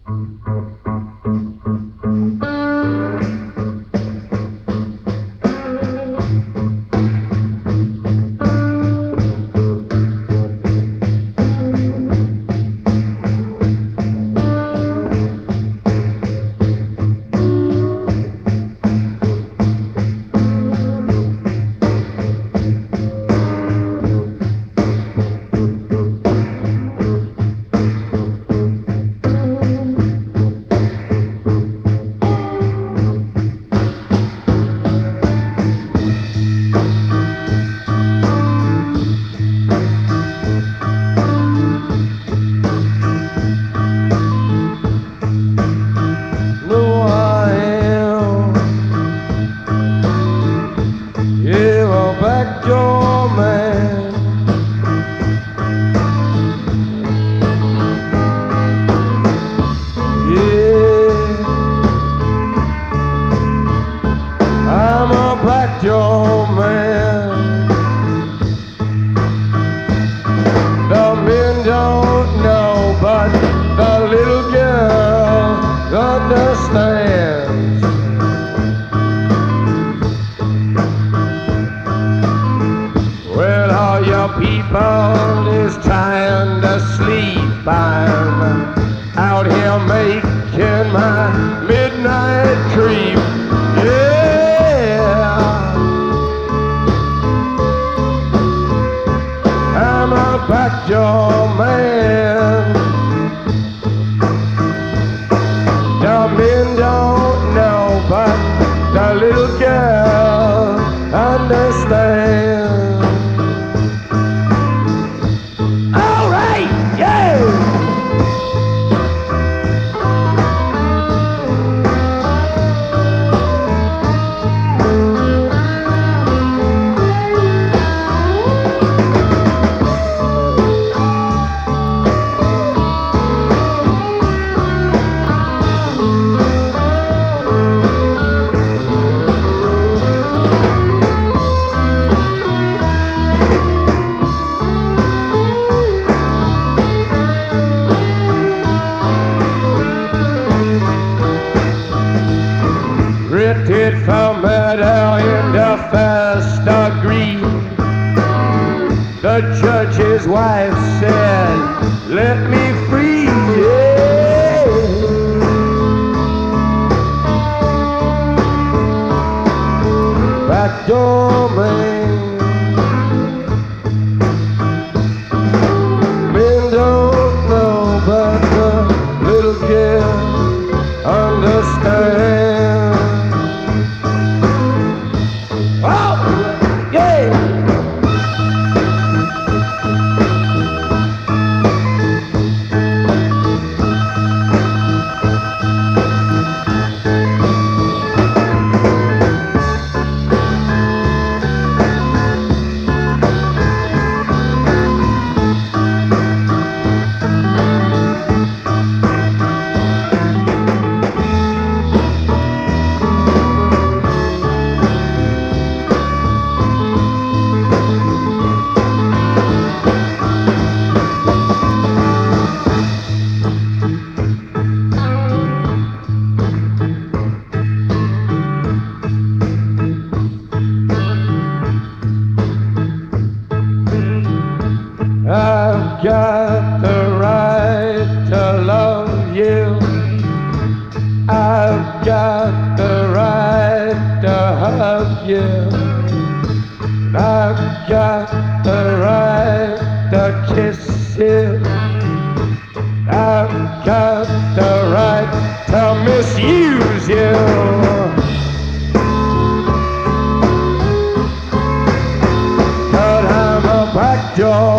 People is trying to sleep. I'm out here making my midnight creep. Yeah, I'm a backdoor man. The men don't know, but the little girl understands. Written for murder in the first degree. The judge's wife said, "Let me free." Yeah. Backdoor man. Men don't know, but the little girl understands. I've got the right to love you. I've got the right to hug you. I've got the right to kiss you. I've got the right to misuse you. But I'm a backdoor